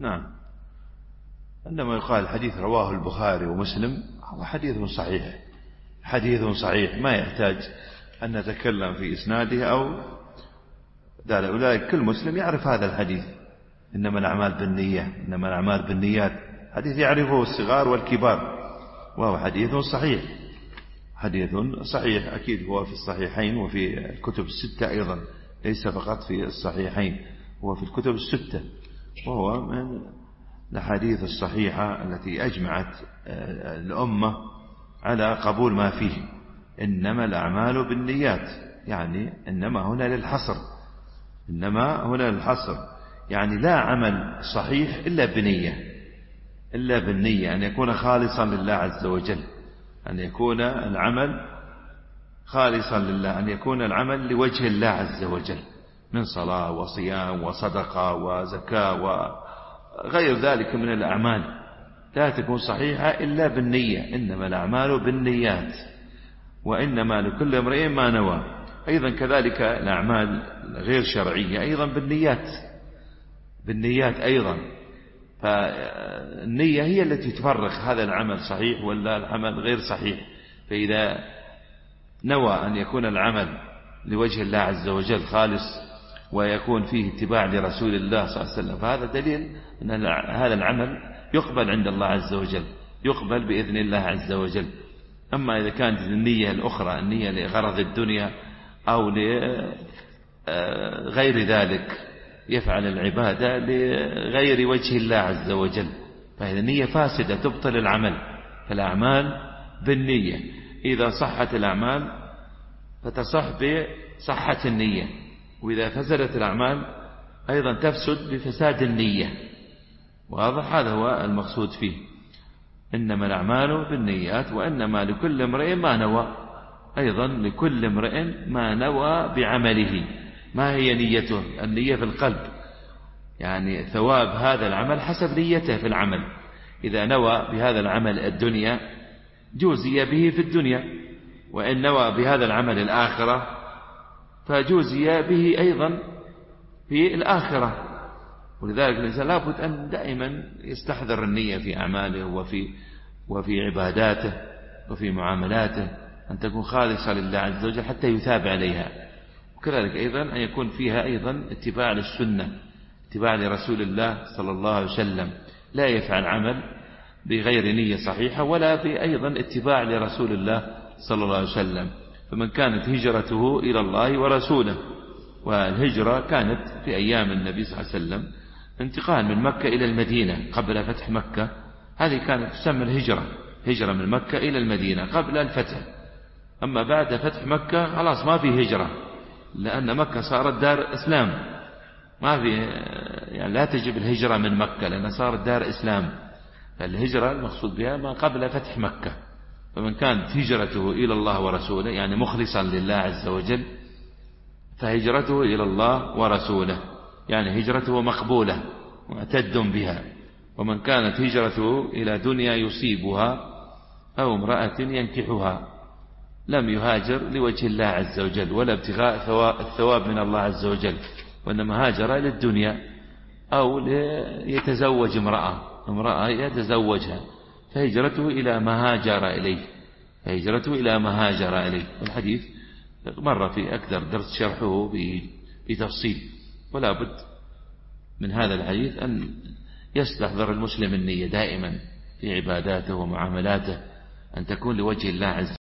نعم. عندما يقال الحديث رواه البخاري ومسلم هو حديث صحيح، حديث صحيح ما يحتاج أن نتكلم في إسناده أو ذلك. كل مسلم يعرف هذا الحديث، إنما الأعمال بالنية، إنما الأعمال بالنيات، حديث يعرفه الصغار والكبار، وهو حديث صحيح، حديث صحيح أكيد. هو في الصحيحين وفي الكتب الستة أيضا، ليس فقط في الصحيحين، هو في الكتب الستة، وهو من الحديث الصحيحة التي أجمعت الأمة على قبول ما فيه. إنما الأعمال بالنيات، يعني إنما هنا للحصر، إنما هنا للحصر، يعني لا عمل صحيح إلا بنية، إلا بالنية، أن يكون خالصا لله عز وجل، أن يكون العمل خالصا لله، أن يكون العمل لوجه الله عز وجل، من صلاة وصيام وصدقة وزكاة وغير ذلك من الأعمال، لا تكون صحيحة إلا بالنية. إنما الأعمال بالنيات وإنما لكل امرئ ما نوى. أيضا كذلك الأعمال غير شرعية أيضا بالنيات، بالنيات أيضا. فالنية هي التي تفرق هذا العمل صحيح ولا العمل غير صحيح. فإذا نوى أن يكون العمل لوجه الله عز وجل خالص ويكون فيه اتباع لرسول الله صلى الله عليه وسلم، فهذا دليل أن هذا العمل يقبل عند الله عز وجل، يقبل بإذن الله عز وجل. أما إذا كانت النية الأخرى، النية لغرض الدنيا أو لغير ذلك، يفعل العبادة لغير وجه الله عز وجل، فهذه النية فاسدة تبطل العمل. فالأعمال بالنية، إذا صحت الأعمال فتصح بصحة النية، وإذا فسدت الأعمال أيضا تفسد بفساد النية. واضح؟ هذا هو المقصود فيه. إنما الأعمال بالنيات وإنما لكل امرئ ما نوى. أيضا لكل امرئ ما نوى بعمله. ما هي نيته؟ النية في القلب، يعني ثواب هذا العمل حسب نيته في العمل. إذا نوى بهذا العمل الدنيا جوزي به في الدنيا، وإن نوى بهذا العمل الآخرة فجوزي به أيضا في الآخرة. ولذلك الإنسان لابد أن دائما يستحضر النية في أعماله وفي عباداته وفي معاملاته، أن تكون خالصة لله عز وجل حتى يثاب عليها. وكذلك أيضا أن يكون فيها أيضا اتباع للسنة، اتباع لرسول الله صلى الله عليه وسلم، لا يفعل عمل بغير نية صحيحة ولا أيضا اتباع لرسول الله صلى الله عليه وسلم. فمن كانت هجرته إلى الله ورسوله، والهجرة كانت في أيام النبي صلى الله عليه وسلم انتقال من مكة إلى المدينة قبل فتح مكة، هذه كانت تسمى الهجرة، هجرة من مكة إلى المدينة قبل الفتح. أما بعد فتح مكة خلاص ما في هجرة، لأن مكة صارت دار إسلام، ما في يعني لا تجب الهجرة من مكة لأنها صارت دار إسلام. فالهجرة المقصود بها ما قبل فتح مكة. فمن كانت هجرته إلى الله ورسوله يعني مخلصا لله عز وجل فهجرته إلى الله ورسوله، يعني هجرته مقبولة معتد بها. ومن كانت هجرته إلى دنيا يصيبها أو امرأة ينكحها لم يهاجر لوجه الله عز وجل ولا ابتغاء الثواب من الله عز وجل، وإنما هاجر للدنيا أو ليتزوج امرأة يتزوجها، فهجرته إلى ما هاجر إليه، فهجرته إلى ما هاجر إليه. والحديث مر في أكثر درس شرحه بتفصيل. ولا بد من هذا الحديث أن يستحضر المسلم النية دائما في عباداته ومعاملاته، أن تكون لوجه الله عز وجل.